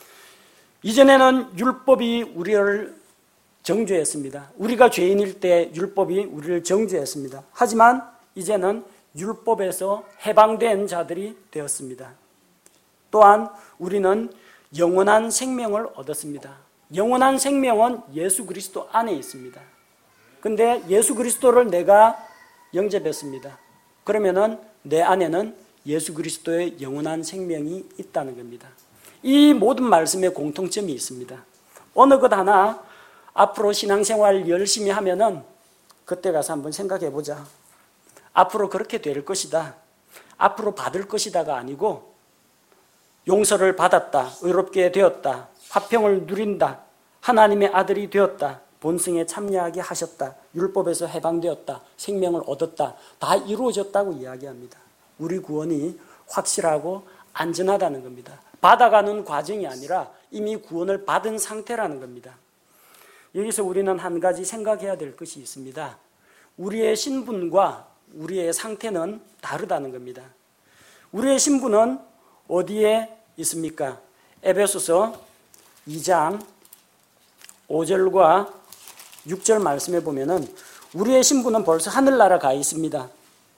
이전에는 율법이 우리를 정죄했습니다. 우리가 죄인일 때 율법이 우리를 정죄했습니다. 하지만 이제는 율법에서 해방된 자들이 되었습니다. 또한 우리는 영원한 생명을 얻었습니다. 영원한 생명은 예수 그리스도 안에 있습니다. 근데 예수 그리스도를 내가 영접했습니다. 그러면은 내 안에는 예수 그리스도의 영원한 생명이 있다는 겁니다. 이 모든 말씀에 공통점이 있습니다. 어느 것 하나 앞으로 신앙생활 열심히 하면은 그때 가서 한번 생각해 보자. 앞으로 그렇게 될 것이다. 앞으로 받을 것이다가 아니고 용서를 받았다. 의롭게 되었다. 화평을 누린다. 하나님의 아들이 되었다. 본성에 참여하게 하셨다. 율법에서 해방되었다. 생명을 얻었다. 다 이루어졌다고 이야기합니다. 우리 구원이 확실하고 안전하다는 겁니다. 받아가는 과정이 아니라 이미 구원을 받은 상태라는 겁니다. 여기서 우리는 한 가지 생각해야 될 것이 있습니다. 우리의 신분과 우리의 상태는 다르다는 겁니다. 우리의 신분은 어디에 있습니까? 에베소서 2장 5절과 6절 말씀에 보면은 우리의 신분은 벌써 하늘나라 가 있습니다.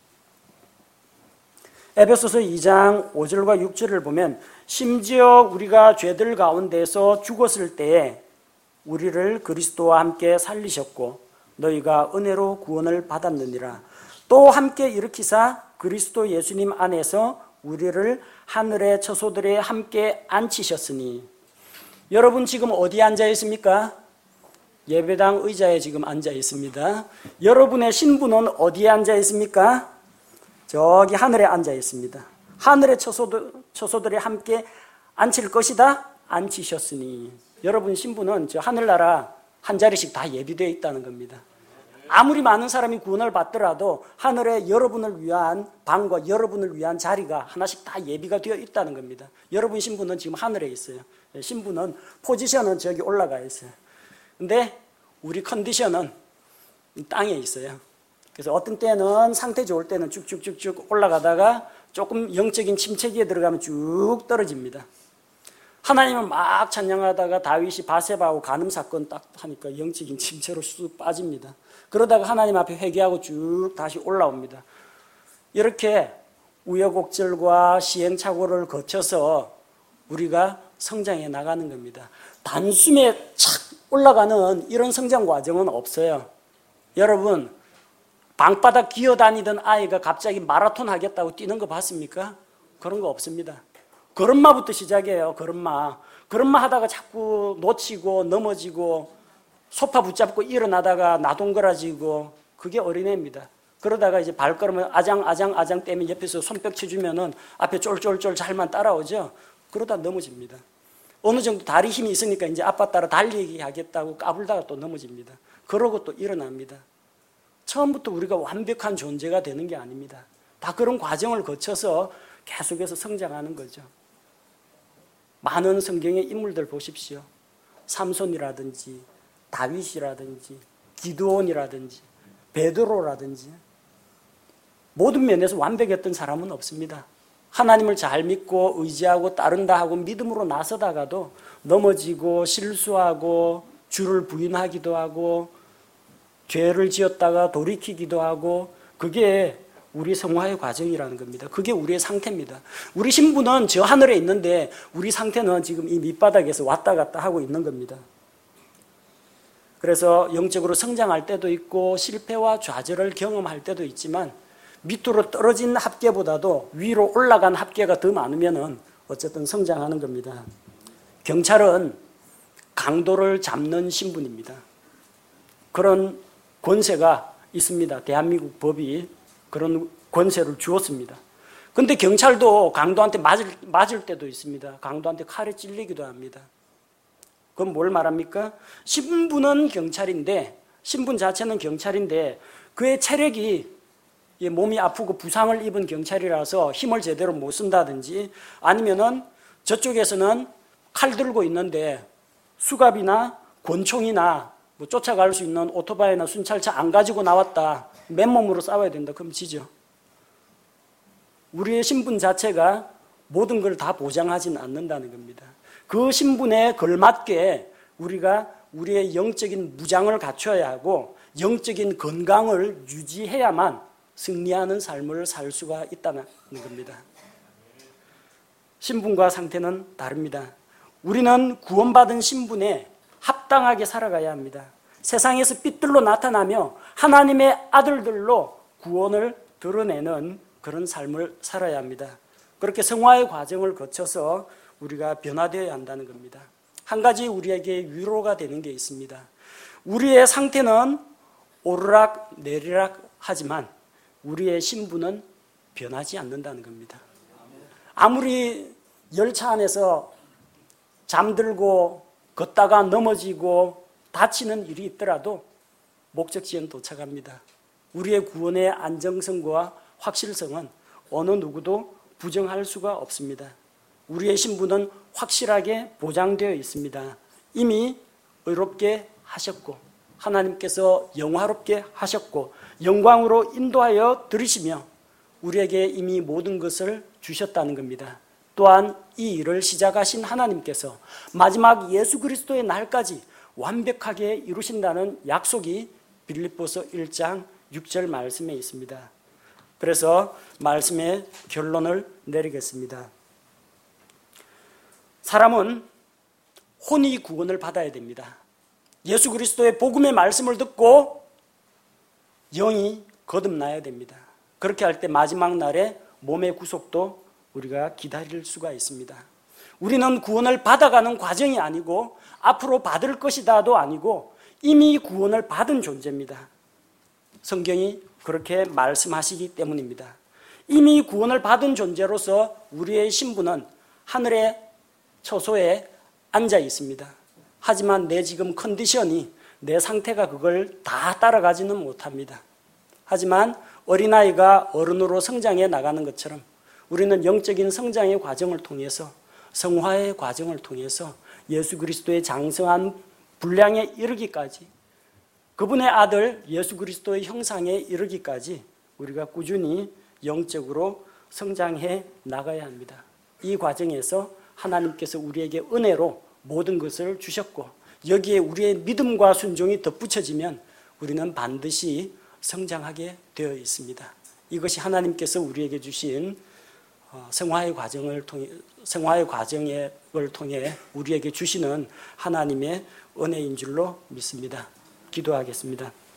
에베소서 2장 5절과 6절을 보면 심지어 우리가 죄들 가운데서 죽었을 때에 우리를 그리스도와 함께 살리셨고 너희가 은혜로 구원을 받았느니라. 또 함께 일으키사 그리스도 예수님 안에서 우리를 하늘의 처소들에 함께 앉히셨으니. 여러분 지금 어디에 앉아 있습니까? 예배당 의자에 지금 앉아 있습니다. 여러분의 신분은 어디에 앉아 있습니까? 저기 하늘에 앉아 있습니다. 하늘의 처소들에 함께 앉힐 것이다. 앉히셨으니. 여러분 신분은 저 하늘나라 한 자리씩 다 예비되어 있다는 겁니다. 아무리 많은 사람이 구원을 받더라도 하늘에 여러분을 위한 방과 여러분을 위한 자리가 하나씩 다 예비가 되어 있다는 겁니다. 여러분 신분은 지금 하늘에 있어요. 신분은, 포지션은 저기 올라가 있어요. 근데 우리 컨디션은 땅에 있어요. 그래서 어떤 때는 상태 좋을 때는 쭉쭉쭉쭉 올라가다가 조금 영적인 침체기에 들어가면 쭉 떨어집니다. 하나님을 막 찬양하다가 다윗이 바세바하고 간음 사건 딱 하니까 영적인 침체로 쑥 빠집니다. 그러다가 하나님 앞에 회개하고 쭉 다시 올라옵니다. 이렇게 우여곡절과 시행착오를 거쳐서 우리가 성장해 나가는 겁니다. 단숨에 착 올라가는 이런 성장 과정은 없어요. 여러분, 방바닥 기어다니던 아이가 갑자기 마라톤 하겠다고 뛰는 거 봤습니까? 그런 거 없습니다. 걸음마부터 시작해요. 걸음마 하다가 자꾸 놓치고 넘어지고 소파 붙잡고 일어나다가 나동거라지고, 그게 어린애입니다. 그러다가 이제 발걸음을 아장 떼면 옆에서 손뼉 쳐주면은 앞에 쫄쫄쫄 잘만 따라오죠. 그러다 넘어집니다. 어느 정도 다리 힘이 있으니까 이제 아빠 따라 달리기 하겠다고 까불다가 또 넘어집니다. 그러고 또 일어납니다. 처음부터 우리가 완벽한 존재가 되는 게 아닙니다. 다 그런 과정을 거쳐서 계속해서 성장하는 거죠. 많은 성경의 인물들 보십시오. 삼손이라든지 다윗이라든지 기드온이라든지 베드로라든지 모든 면에서 완벽했던 사람은 없습니다. 하나님을 잘 믿고 의지하고 따른다 하고 믿음으로 나서다가도 넘어지고 실수하고 주를 부인하기도 하고 죄를 지었다가 돌이키기도 하고, 그게 우리 성화의 과정이라는 겁니다. 그게 우리의 상태입니다. 우리 신분은 저 하늘에 있는데 우리 상태는 지금 이 밑바닥에서 왔다 갔다 하고 있는 겁니다. 그래서 영적으로 성장할 때도 있고 실패와 좌절을 경험할 때도 있지만 밑으로 떨어진 합계보다도 위로 올라간 합계가 더 많으면 어쨌든 성장하는 겁니다. 경찰은 강도를 잡는 신분입니다. 그런 권세가 있습니다. 대한민국 법이 그런 권세를 주었습니다. 그런데 경찰도 강도한테 맞을 때도 있습니다. 강도한테 칼에 찔리기도 합니다. 그건 뭘 말합니까? 신분은 경찰인데, 신분 자체는 경찰인데 그의 체력이 몸이 아프고 부상을 입은 경찰이라서 힘을 제대로 못 쓴다든지, 아니면은 저쪽에서는 칼 들고 있는데 수갑이나 권총이나 뭐 쫓아갈 수 있는 오토바이나 순찰차 안 가지고 나왔다. 맨몸으로 싸워야 된다. 그럼 지죠. 우리의 신분 자체가 모든 걸 다 보장하지는 않는다는 겁니다. 그 신분에 걸맞게 우리가 우리의 영적인 무장을 갖춰야 하고 영적인 건강을 유지해야만 승리하는 삶을 살 수가 있다는 겁니다. 신분과 상태는 다릅니다. 우리는 구원받은 신분에 합당하게 살아가야 합니다. 세상에서 빛들로 나타나며 하나님의 아들들로 구원을 드러내는 그런 삶을 살아야 합니다. 그렇게 성화의 과정을 거쳐서 우리가 변화되어야 한다는 겁니다. 한 가지 우리에게 위로가 되는 게 있습니다. 우리의 상태는 오르락 내리락 하지만 우리의 신분은 변하지 않는다는 겁니다. 아무리 열차 안에서 잠들고 걷다가 넘어지고 다치는 일이 있더라도 목적지에는 도착합니다. 우리의 구원의 안정성과 확실성은 어느 누구도 부정할 수가 없습니다. 우리의 신분은 확실하게 보장되어 있습니다. 이미 의롭게 하셨고 하나님께서 영화롭게 하셨고 영광으로 인도하여 들으시며 우리에게 이미 모든 것을 주셨다는 겁니다. 또한 이 일을 시작하신 하나님께서 마지막 예수 그리스도의 날까지 완벽하게 이루신다는 약속이 빌립보서 1장 6절 말씀에 있습니다. 그래서 말씀의 결론을 내리겠습니다. 사람은 혼이 구원을 받아야 됩니다. 예수 그리스도의 복음의 말씀을 듣고 영이 거듭나야 됩니다. 그렇게 할 때 마지막 날에 몸의 구속도 우리가 기다릴 수가 있습니다. 우리는 구원을 받아가는 과정이 아니고 앞으로 받을 것이다도 아니고 이미 구원을 받은 존재입니다. 성경이 그렇게 말씀하시기 때문입니다. 이미 구원을 받은 존재로서 우리의 신분은 하늘의 처소에 앉아 있습니다. 하지만 내 지금 컨디션이, 내 상태가 그걸 다 따라가지는 못합니다. 하지만 어린아이가 어른으로 성장해 나가는 것처럼 우리는 영적인 성장의 과정을 통해서, 성화의 과정을 통해서 예수 그리스도의 장성한 분량에 이르기까지, 그분의 아들 예수 그리스도의 형상에 이르기까지 우리가 꾸준히 영적으로 성장해 나가야 합니다. 이 과정에서 하나님께서 우리에게 은혜로 모든 것을 주셨고 여기에 우리의 믿음과 순종이 덧붙여지면 우리는 반드시 성장하게 되어 있습니다. 이것이 하나님께서 우리에게 주신 성화의 과정을 통해 우리에게 주시는 하나님의 은혜인 줄로 믿습니다. 기도하겠습니다.